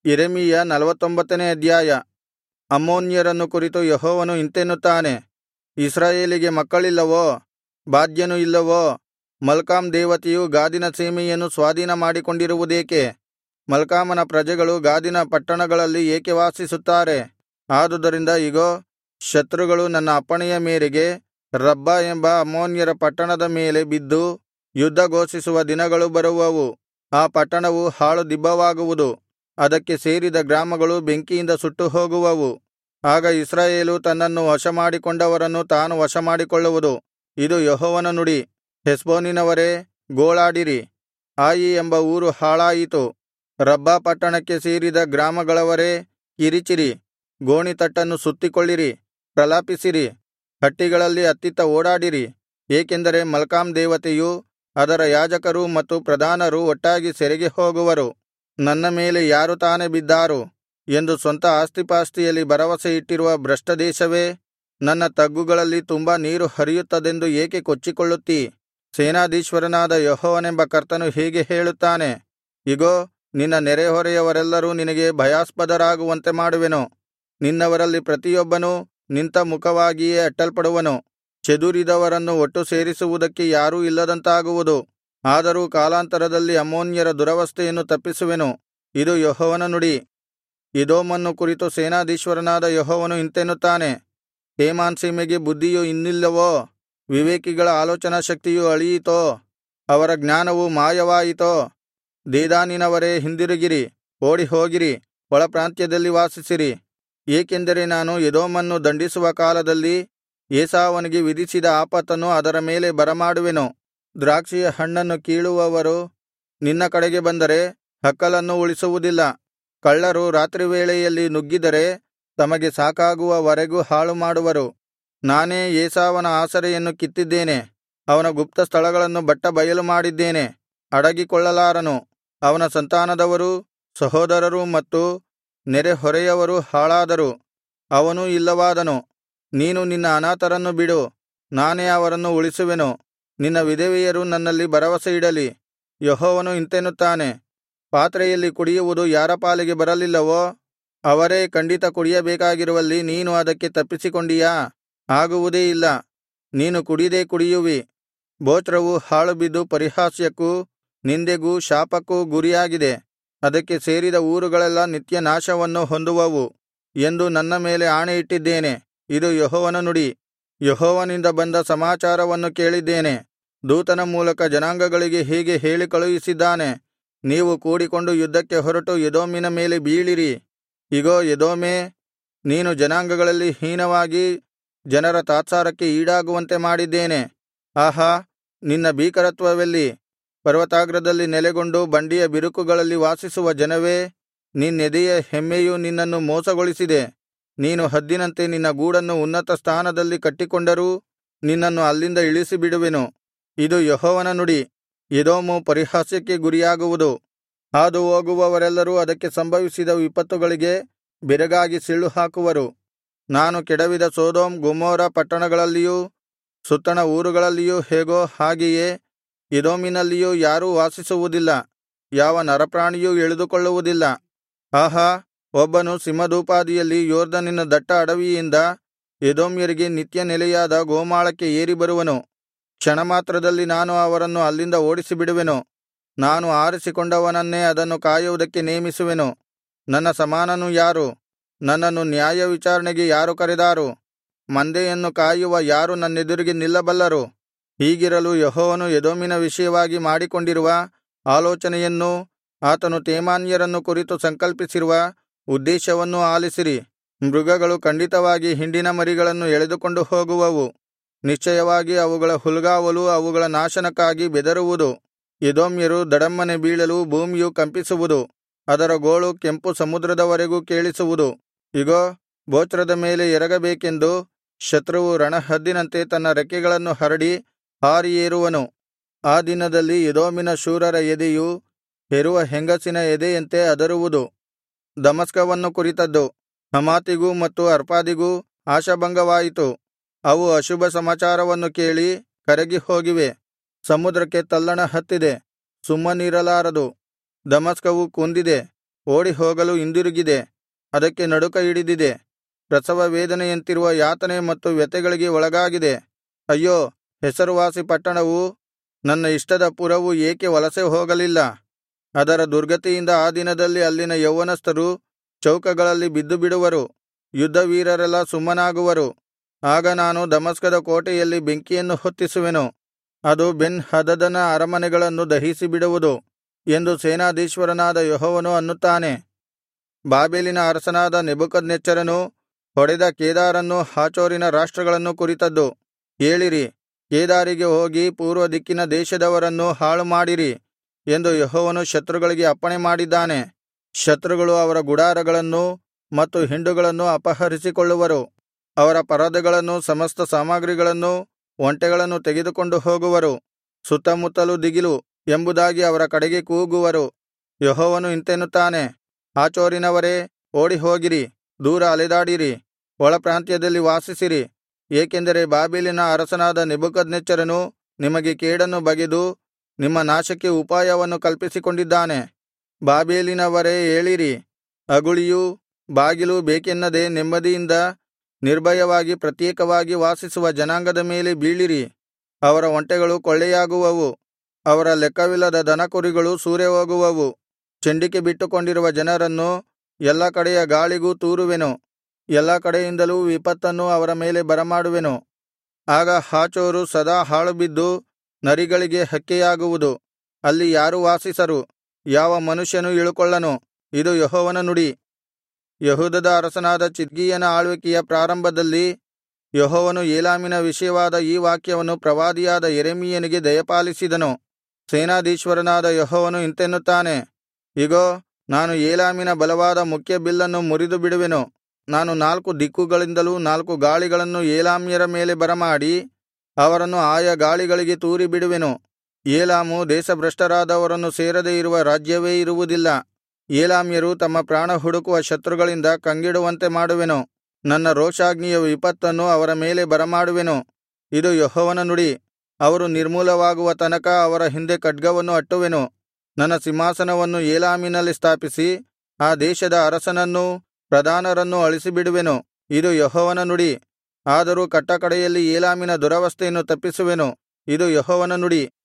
ಯೆರೆಮೀಯ 49ನೇ ಅಧ್ಯಾಯ. ಅಮ್ಮೋನ್ಯರನ್ನು ಕುರಿತು ಯೆಹೋವನು ಇಂತೆನ್ನುತ್ತಾನೆ, ಇಸ್ರಾಯೇಲಿಗೆ ಮಕ್ಕಳಿಲ್ಲವೋ? ಬಾಧ್ಯನು ಇಲ್ಲವೋ? ಮಲ್ಕಾಮ್ ದೇವತೆಯು ಗಾದಿನ ಸೀಮೆಯನ್ನು ಸ್ವಾಧೀನಮಾಡಿಕೊಂಡಿರುವುದೇಕೆ? ಮಲ್ಕಾಮನ ಪ್ರಜೆಗಳು ಗಾದಿನ ಪಟ್ಟಣಗಳಲ್ಲಿ ಏಕೆ ವಾಸಿಸುತ್ತಾರೆ? ಆದುದರಿಂದ ಇಗೋ, ಶತ್ರುಗಳು ನನ್ನ ಅಪ್ಪಣೆಯ ಮೇರೆಗೆ ರಬ್ಬಾ ಎಂಬ ಅಮ್ಮೋನ್ಯರ ಪಟ್ಟಣದ ಮೇಲೆ ಬಿದ್ದು ಯುದ್ಧ ಘೋಷಿಸುವ ದಿನಗಳು ಬರುವವು. ಆ ಪಟ್ಟಣವು ಹಾಳು ದಿಬ್ಬವಾಗುವುದು, ಅದಕ್ಕೆ ಸೇರಿದ ಗ್ರಾಮಗಳು ಬೆಂಕಿಯಿಂದ ಸುಟ್ಟುಹೋಗುವವು. ಆಗ ಇಸ್ರಾಯೇಲು ತನ್ನನ್ನು ವಶಮಾಡಿಕೊಂಡವರನ್ನು ತಾನು ವಶಮಾಡಿಕೊಳ್ಳುವುದು. ಇದು ಯೆಹೋವನ ನುಡಿ. ಹೆಷ್ಬೋನಿನವರೇ, ಗೋಳಾಡಿರಿ. ಆಯಿ ಎಂಬ ಊರು ಹಾಳಾಯಿತು. ರಬ್ಬಾ ಪಟ್ಟಣಕ್ಕೆ ಸೇರಿದ ಗ್ರಾಮಗಳವರೇ, ಕಿರಿಚಿರಿ. ಗೋಣಿತಟ್ಟನ್ನು ಸುತ್ತಿಕೊಳ್ಳಿರಿ, ಪ್ರಲಾಪಿಸಿರಿ. ಹಟ್ಟಿಗಳಲ್ಲಿ ಅತ್ತಿತ್ತ ಓಡಾಡಿರಿ. ಏಕೆಂದರೆ ಮಲ್ಕಾಮ್ ದೇವತೆಯೂ ಅದರ ಯಾಜಕರೂ ಮತ್ತು ಪ್ರಧಾನರೂ ಒಟ್ಟಾಗಿ ಸೆರೆಗೆ ಹೋಗುವರು. ನನ್ನ ಮೇಲೆ ಯಾರು ತಾನೆ ಬಿದ್ದಾರು ಎಂದು ಸ್ವಂತ ಆಸ್ತಿಪಾಸ್ತಿಯಲ್ಲಿ ಭರವಸೆ ಇಟ್ಟಿರುವ ಭ್ರಷ್ಟ ದೇಶವೇ, ನನ್ನ ತಗ್ಗುಗಳಲ್ಲಿ ತುಂಬಾ ನೀರು ಹರಿಯುತ್ತದೆಂದು ಏಕೆ ಕೊಚ್ಚಿಕೊಳ್ಳುತ್ತೀ? ಸೇನಾಧೀಶ್ವರನಾದ ಯೆಹೋವನೆಂಬ ಕರ್ತನು ಹೀಗೆ ಹೇಳುತ್ತಾನೆ, ಇಗೋ, ನಿನ್ನ ನೆರೆಹೊರೆಯವರೆಲ್ಲರೂ ನಿನಗೆ ಭಯಾಸ್ಪದರಾಗುವಂತೆ ಮಾಡುವೆನು. ನಿನ್ನವರಲ್ಲಿ ಪ್ರತಿಯೊಬ್ಬನೂ ನಿಂತ ಮುಖವಾಗಿಯೇ ಅಟ್ಟಲ್ಪಡುವನು. ಚೆದುರಿದವರನ್ನು ಒಟ್ಟು ಸೇರಿಸುವುದಕ್ಕೆ ಯಾರೂ ಇಲ್ಲದಂತಾಗುವುದು. ಆದರೂ ಕಾಲಾಂತರದಲ್ಲಿ ಅಮ್ಮೋನ್ಯರ ದುರವಸ್ಥೆಯನ್ನು ತಪ್ಪಿಸುವೆನು. ಇದು ಯೆಹೋವನ ನುಡಿ. ಎದೋಮನ್ನು ಕುರಿತು ಸೇನಾಧೀಶ್ವರನಾದ ಯೆಹೋವನು ಇಂತೆನ್ನುತ್ತಾನೆ, ತೇಮಾನ್ ಸೀಮೆಗೆ ಬುದ್ಧಿಯು ಇನ್ನಿಲ್ಲವೋ? ವಿವೇಕಿಗಳ ಆಲೋಚನಾ ಶಕ್ತಿಯು ಅಳಿಯಿತೋ? ಅವರ ಜ್ಞಾನವು ಮಾಯವಾಯಿತೋ? ದೇದಾನಿನವರೇ, ಹಿಂದಿರುಗಿರಿ, ಓಡಿಹೋಗಿರಿ, ಒಳಪ್ರಾಂತ್ಯದಲ್ಲಿ ವಾಸಿಸಿರಿ. ಏಕೆಂದರೆ ನಾನು ಎದೋಮನ್ನು ದಂಡಿಸುವ ಕಾಲದಲ್ಲಿ ಏಸಾವನಿಗೆ ವಿಧಿಸಿದ ಆಪತ್ತನ್ನು ಅದರ ಮೇಲೆ ಬರಮಾಡುವೆನು. ದ್ರಾಕ್ಷಿಯ ಹಣ್ಣನ್ನು ಕೀಳುವವರು ನಿನ್ನ ಕಡೆಗೆ ಬಂದರೆ ಹಕ್ಕಲನ್ನು ಉಳಿಸುವುದಿಲ್ಲ. ಕಳ್ಳರು ರಾತ್ರಿವೇಳೆಯಲ್ಲಿ ನುಗ್ಗಿದರೆ ತಮಗೆ ಸಾಕಾಗುವವರೆಗೂ ಹಾಳುಮಾಡುವರು. ನಾನೇ ಏಸಾವನ ಆಸರೆಯನ್ನು ಕಿತ್ತಿದ್ದೇನೆ, ಅವನ ಗುಪ್ತ ಸ್ಥಳಗಳನ್ನು ಬಟ್ಟಬಯಲು ಮಾಡಿದ್ದೇನೆ. ಅಡಗಿಕೊಳ್ಳಲಾರನು. ಅವನ ಸಂತಾನದವರೂ ಸಹೋದರರೂ ಮತ್ತು ನೆರೆಹೊರೆಯವರೂ ಹಾಳಾದರು, ಅವನೂ ಇಲ್ಲವಾದನು. ನೀನು ನಿನ್ನ ಅನಾಥರನ್ನು ಬಿಡು, ನಾನೇ ಅವರನ್ನು ಉಳಿಸುವೆನು. ನಿನ್ನ ವಿಧವೆಯರು ನನ್ನಲ್ಲಿ ಭರವಸೆಯಿಡಲಿ. ಯೆಹೋವನು ಇಂತೆನ್ನುತ್ತಾನೆ, ಪಾತ್ರೆಯಲ್ಲಿ ಕುಡಿಯುವುದು ಯಾರ ಪಾಲಿಗೆ ಬರಲಿಲ್ಲವೋ ಅವರೇ ಖಂಡಿತ ಕುಡಿಯಬೇಕಾಗಿರುವಲ್ಲಿ ನೀನು ಅದಕ್ಕೆ ತಪ್ಪಿಸಿಕೊಂಡಿಯಾ? ಆಗುವುದೇ ಇಲ್ಲ. ನೀನು ಕುಡಿದೇ ಕುಡಿಯುವಿ. ಬೊಚ್ರವು ಹಾಳುಬಿದ್ದು ಪರಿಹಾಸ್ಯಕ್ಕೂ ನಿಂದೆಗೂ ಶಾಪಕ್ಕೂ ಗುರಿಯಾಗಿದೆ. ಅದಕ್ಕೆ ಸೇರಿದ ಊರುಗಳೆಲ್ಲಾ ನಿತ್ಯ ನಾಶವನ್ನು ಹೊಂದುವವು ಎಂದು ನನ್ನ ಮೇಲೆ ಆಣೆಯಿಟ್ಟಿದ್ದೇನೆ. ಇದು ಯೆಹೋವನ ನುಡಿ. ಯೆಹೋವನಿಂದ ಬಂದ ಸಮಾಚಾರವನ್ನು ಕೇಳಿದ್ದೇನೆ. ದೂತನ ಮೂಲಕ ಜನಾಂಗಗಳಿಗೆ ಹೀಗೆ ಹೇಳಿ ಕಳುಹಿಸಿದ್ದಾನೆ, ನೀವು ಕೂಡಿಕೊಂಡು ಯುದ್ಧಕ್ಕೆ ಹೊರಟು ಎದೋಮಿನ ಮೇಲೆ ಬೀಳಿರಿ. ಇಗೋ, ಎದೋಮೇ, ನೀನು ಜನಾಂಗಗಳಲ್ಲಿ ಹೀನವಾಗಿ ಜನರ ತಾತ್ಸಾರಕ್ಕೆ ಈಡಾಗುವಂತೆ ಮಾಡಿದ್ದೇನೆ. ಆಹಾ, ನಿನ್ನ ಭೀಕರತ್ವವೆಲ್ಲಿ? ಪರ್ವತಾಗ್ರದಲ್ಲಿ ನೆಲೆಗೊಂಡು ಬಂಡೆಯ ಬಿರುಕುಗಳಲ್ಲಿ ವಾಸಿಸುವ ಜನವೇ, ನಿನ್ನೆದೆಯ ಹೆಮ್ಮೆಯು ನಿನ್ನನ್ನು ಮೋಸಗೊಳಿಸಿದೆ. ನೀನು ಹದ್ದಿನಂತೆ ನಿನ್ನ ಗೂಡನ್ನು ಉನ್ನತ ಸ್ಥಾನದಲ್ಲಿ ಕಟ್ಟಿಕೊಂಡರೂ ನಿನ್ನನ್ನು ಅಲ್ಲಿಂದ ಇಳಿಸಿಬಿಡುವೆನು. ಇದು ಯೆಹೋವನ ನುಡಿ. ಎದೋಮು ಪರಿಹಾಸ್ಯಕ್ಕೆ ಗುರಿಯಾಗುವುದು. ಹಾದು ಹೋಗುವವರೆಲ್ಲರೂ ಅದಕ್ಕೆ ಸಂಭವಿಸಿದ ವಿಪತ್ತುಗಳಿಗೆ ಬೆರಗಾಗಿ ಸಿಳ್ಳು ಹಾಕುವರು. ನಾನು ಕೆಡವಿದ ಸೊದೋಮ್ ಗೊಮೋರ ಪಟ್ಟಣಗಳಲ್ಲಿಯೂ ಸುತ್ತಣ ಊರುಗಳಲ್ಲಿಯೂ ಹೇಗೋ ಹಾಗೆಯೇ ಎದೋಮಿನಲ್ಲಿಯೂ ಯಾರೂ ವಾಸಿಸುವುದಿಲ್ಲ. ಯಾವ ನರಪ್ರಾಣಿಯೂ ಇಳಿದುಕೊಳ್ಳುವುದಿಲ್ಲ. ಆಹಾ, ಒಬ್ಬನು ಸಿಂಹದೋಪಾದಿಯಲ್ಲಿ ಯೊರ್ದನಿನ ದಟ್ಟ ಅಡವಿಯಿಂದ ಎದೋಮ್ಯರಿಗೆ ನಿತ್ಯ ನೆಲೆಯಾದ ಗೋಮಾಳಕ್ಕೆ ಏರಿ ಬರುವನು. ಕ್ಷಣಮಾತ್ರದಲ್ಲಿ ನಾನು ಅವರನ್ನು ಅಲ್ಲಿಂದ ಓಡಿಸಿಬಿಡುವೆನು. ನಾನು ಆರಿಸಿಕೊಂಡವನನ್ನೇ ಅದನ್ನು ಕಾಯುವುದಕ್ಕೆ ನೇಮಿಸುವೆನು. ನನ್ನ ಸಮಾನನು ಯಾರು? ನನ್ನನ್ನು ನ್ಯಾಯ ವಿಚಾರಣೆಗೆ ಯಾರು ಕರೆದಾರು? ಮಂದೆಯನ್ನು ಕಾಯುವ ಯಾರು ನನ್ನೆದುರಿಗೆ ನಿಲ್ಲಬಲ್ಲರು? ಹೀಗಿರಲು ಯೆಹೋವನು ಎದೋಮಿನ ವಿಷಯವಾಗಿ ಮಾಡಿಕೊಂಡಿರುವ ಆಲೋಚನೆಯನ್ನೂ ಆತನು ತೇಮಾನ್ಯರನ್ನು ಕುರಿತು ಸಂಕಲ್ಪಿಸಿರುವ ಉದ್ದೇಶವನ್ನೂ ಆಲಿಸಿರಿ. ಮೃಗಗಳು ಖಂಡಿತವಾಗಿ ಹಿಂಡಿನ ಮರಿಗಳನ್ನು ಎಳೆದುಕೊಂಡು ಹೋಗುವವು. ನಿಶ್ಚಯವಾಗಿ ಅವುಗಳ ಹುಲ್ಗಾವಲು ಅವುಗಳ ನಾಶನಕ್ಕಾಗಿ ಬೆದರುವುದು. ಎದೋಮ್ಯರು ದಡಮ್ಮನೆ ಬೀಳಲು ಭೂಮಿಯು ಕಂಪಿಸುವುದು. ಅದರ ಗೋಳು ಕೆಂಪು ಸಮುದ್ರದವರೆಗೂ ಕೇಳಿಸುವುದು. ಇಗೋ, ಬೊಚ್ರದ ಮೇಲೆ ಎರಗಬೇಕೆಂದು ಶತ್ರುವು ರಣಹದ್ದಿನಂತೆ ತನ್ನ ರೆಕ್ಕೆಗಳನ್ನು ಹರಡಿ ಹಾರಿ ಏರುವನು. ಆ ದಿನದಲ್ಲಿ ಎದೋಮಿನ ಶೂರರ ಎದೆಯು ಹೆರುವ ಹೆಂಗಸಿನ ಎದೆಯಂತೆ ಅದರುವುದು. ದಮಸ್ಕವನ್ನು ಕುರಿತದ್ದು. ಹಮಾತಿಗೂ ಮತ್ತು ಅರ್ಪಾದಿಗೂ ಆಶಾಭಂಗವಾಯಿತು. ಅವು ಅಶುಭ ಸಮಾಚಾರವನ್ನು ಕೇಳಿ ಕರಗಿ ಹೋಗಿವೆ. ಸಮುದ್ರಕ್ಕೆ ತಲ್ಲಣ ಹತ್ತಿದೆ, ಸುಮ್ಮನಿರಲಾರದು. ದಮಸ್ಕವು ಕುಂದಿದೆ, ಓಡಿಹೋಗಲು ಹಿಂದಿರುಗಿದೆ, ಅದಕ್ಕೆ ನಡುಕ ಹಿಡಿದಿದೆ. ಪ್ರಸವ ವೇದನೆಯಂತಿರುವ ಯಾತನೆ ಮತ್ತು ವ್ಯಥೆಗಳಿಗೆ ಒಳಗಾಗಿದೆ. ಅಯ್ಯೋ, ಹೆಸರುವಾಸಿ ಪಟ್ಟಣವು, ನನ್ನ ಇಷ್ಟದ ಪುರವು ಏಕೆ ವಲಸೆ ಹೋಗಲಿಲ್ಲ? ಅದರ ದುರ್ಗತಿಯಿಂದ ಆ ದಿನದಲ್ಲಿ ಅಲ್ಲಿನ ಯೌವನಸ್ಥರು ಚೌಕಗಳಲ್ಲಿ ಬಿದ್ದುಬಿಡುವರು, ಯುದ್ಧವೀರರೆಲ್ಲಾ ಸುಮ್ಮನಾಗುವರು. ಆಗ ನಾನು ದಮಸ್ಕದ ಕೋಟೆಯಲ್ಲಿ ಬೆಂಕಿಯನ್ನು ಹೊತ್ತಿಸುವೆನು, ಅದು ಬೆನ್ ಹದದನ ಅರಮನೆಗಳನ್ನು ದಹಿಸಿಬಿಡುವುದು ಎಂದು ಸೇನಾಧೀಶ್ವರನಾದ ಯೆಹೋವನು ಅನ್ನುತ್ತಾನೆ. ಬಾಬೆಲಿನ ಅರಸನಾದ ನೆಬೂಕದ್ನೆಚ್ಚರನು ಹೊಡೆದ ಕೇದಾರನ್ನೂ ಹಾಚೋರಿನ ರಾಷ್ಟ್ರಗಳನ್ನು ಕುರಿತದ್ದು. ಏಳಿರಿ, ಕೇದಾರಿಗೆ ಹೋಗಿ ಪೂರ್ವ ದಿಕ್ಕಿನ ದೇಶದವರನ್ನು ಹಾಳುಮಾಡಿರಿ ಎಂದು ಯೆಹೋವನು ಶತ್ರುಗಳಿಗೆ ಅಪ್ಪಣೆ ಮಾಡಿದ್ದಾನೆ. ಶತ್ರುಗಳು ಅವರ ಗುಡಾರಗಳನ್ನೂ ಮತ್ತು ಹಿಂಡುಗಳನ್ನೂ ಅಪಹರಿಸಿಕೊಳ್ಳುವರು. ಅವರ ಪರದೆಗಳನ್ನೂ ಸಮಸ್ತ ಸಾಮಗ್ರಿಗಳನ್ನೂ ಒಂಟೆಗಳನ್ನು ತೆಗೆದುಕೊಂಡು ಹೋಗುವರು. ಸುತ್ತಮುತ್ತಲೂ ದಿಗಿಲು ಎಂಬುದಾಗಿ ಅವರ ಕಡೆಗೆ ಕೂಗುವರು. ಯೆಹೋವನು ಇಂತೆನ್ನುತ್ತಾನೆ, ಹಾಚೋರಿನವರೇ, ಓಡಿಹೋಗಿರಿ, ದೂರ ಅಲೆದಾಡಿರಿ, ಒಳಪ್ರಾಂತ್ಯದಲ್ಲಿ ವಾಸಿಸಿರಿ. ಏಕೆಂದರೆ ಬಾಬೆಲಿನ ಅರಸನಾದ ನೆಬೂಕದ್ನೆಚ್ಚರನು ನಿಮಗೆ ಕೇಡನ್ನು ಬಗೆದು ನಿಮ್ಮ ನಾಶಕ್ಕೆ ಉಪಾಯವನ್ನು ಕಲ್ಪಿಸಿಕೊಂಡಿದ್ದಾನೆ. ಬಾಬೆಲಿನವರೇ ಏಳಿರಿ, ಅಗುಳಿಯೂ ಬಾಗಿಲೂ ಬೇಕೆನ್ನದೆ ನೆಮ್ಮದಿಯಿಂದ ನಿರ್ಭಯವಾಗಿ ಪ್ರತ್ಯೇಕವಾಗಿ ವಾಸಿಸುವ ಜನಾಂಗದ ಮೇಲೆ ಬೀಳಿರಿ. ಅವರ ಒಂಟೆಗಳು ಕೊಳ್ಳೆಯಾಗುವವು, ಅವರ ಲೆಕ್ಕವಿಲ್ಲದ ದನಕುರಿಗಳು ಸೂರೆಹೋಗುವವು. ಚೆಂಡಿಕೆ ಬಿಟ್ಟುಕೊಂಡಿರುವ ಜನರನ್ನು ಎಲ್ಲಾ ಕಡೆಯ ಗಾಳಿಗೂ ತೂರುವೆನು, ಎಲ್ಲಾ ಕಡೆಯಿಂದಲೂ ವಿಪತ್ತನ್ನು ಅವರ ಮೇಲೆ ಬರಮಾಡುವೆನು. ಆಗ ಹಾಚೋರು ಸದಾ ಹಾಳುಬಿದ್ದು ನರಿಗಳಿಗೆ ಹಕ್ಕೆಯಾಗುವುದು. ಅಲ್ಲಿ ಯಾರೂ ವಾಸಿಸರು, ಯಾವ ಮನುಷ್ಯನೂ ಇಳುಕೊಳ್ಳನು. ಇದು ಯೆಹೋವನ ನುಡಿ. ಯೆಹೂದದ ಅರಸನಾದ ಚಿದ್ಕೀಯನ ಆಳ್ವಿಕೆಯ ಪ್ರಾರಂಭದಲ್ಲಿ ಯೆಹೋವನು ಏಲಾಮಿನ ವಿಷಯವಾದ ಈ ವಾಕ್ಯವನ್ನು ಪ್ರವಾದಿಯಾದ ಯೆರೆಮೀಯನಿಗೆ ದಯಪಾಲಿಸಿದನು. ಸೇನಾಧೀಶ್ವರನಾದ ಯೆಹೋವನು ಇಂತೆನ್ನುತ್ತಾನೆ, ಇಗೋ, ನಾನು ಏಲಾಮಿನ ಬಲವಾದ ಮುಖ್ಯ ಬಿಲ್ಲನ್ನು ಮುರಿದು ಬಿಡುವೆನು. ನಾನು 4 ದಿಕ್ಕುಗಳಿಂದಲೂ 4 ಗಾಳಿಗಳನ್ನು ಏಲಾಮ್ಯರ ಮೇಲೆ ಬರಮಾಡಿ ಅವರನ್ನು ಆಯಾ ಗಾಳಿಗಳಿಗೆ ತೂರಿಬಿಡುವೆನು. ಏಲಾಮು ದೇಶಭ್ರಷ್ಟರಾದವರನ್ನು ಸೇರದೆ ಇರುವ ರಾಜ್ಯವೇ ಇರುವುದಿಲ್ಲ. ಏಲಾಮ್ಯರು ತಮ್ಮ ಪ್ರಾಣ ಹುಡುಕುವ ಶತ್ರುಗಳಿಂದ ಕಂಗೆಡುವಂತೆ ಮಾಡುವೆನು. ನನ್ನ ರೋಷಾಗ್ನಿಯ ವಿಪತ್ತನ್ನು ಅವರ ಮೇಲೆ ಬರಮಾಡುವೆನು. ಇದು ಯೆಹೋವನ ನುಡಿ. ಅವರು ನಿರ್ಮೂಲವಾಗುವ ತನಕ ಅವರ ಹಿಂದೆ ಖಡ್ಗವನ್ನು ಅಟ್ಟುವೆನು. ನನ್ನ ಸಿಂಹಾಸನವನ್ನು ಏಲಾಮಿನಲ್ಲಿ ಸ್ಥಾಪಿಸಿ ಆ ದೇಶದ ಅರಸನನ್ನೂ ಪ್ರಧಾನರನ್ನೂ ಅಳಿಸಿಬಿಡುವೆನು. ಇದು ಯೆಹೋವನ ನುಡಿ. ಆದರೂ ಕಟ್ಟಕಡೆಯಲ್ಲಿ ಏಲಾಮಿನ ದುರವಸ್ಥೆಯನ್ನು ತಪ್ಪಿಸುವೆನು. ಇದು ಯೆಹೋವನ ನುಡಿ.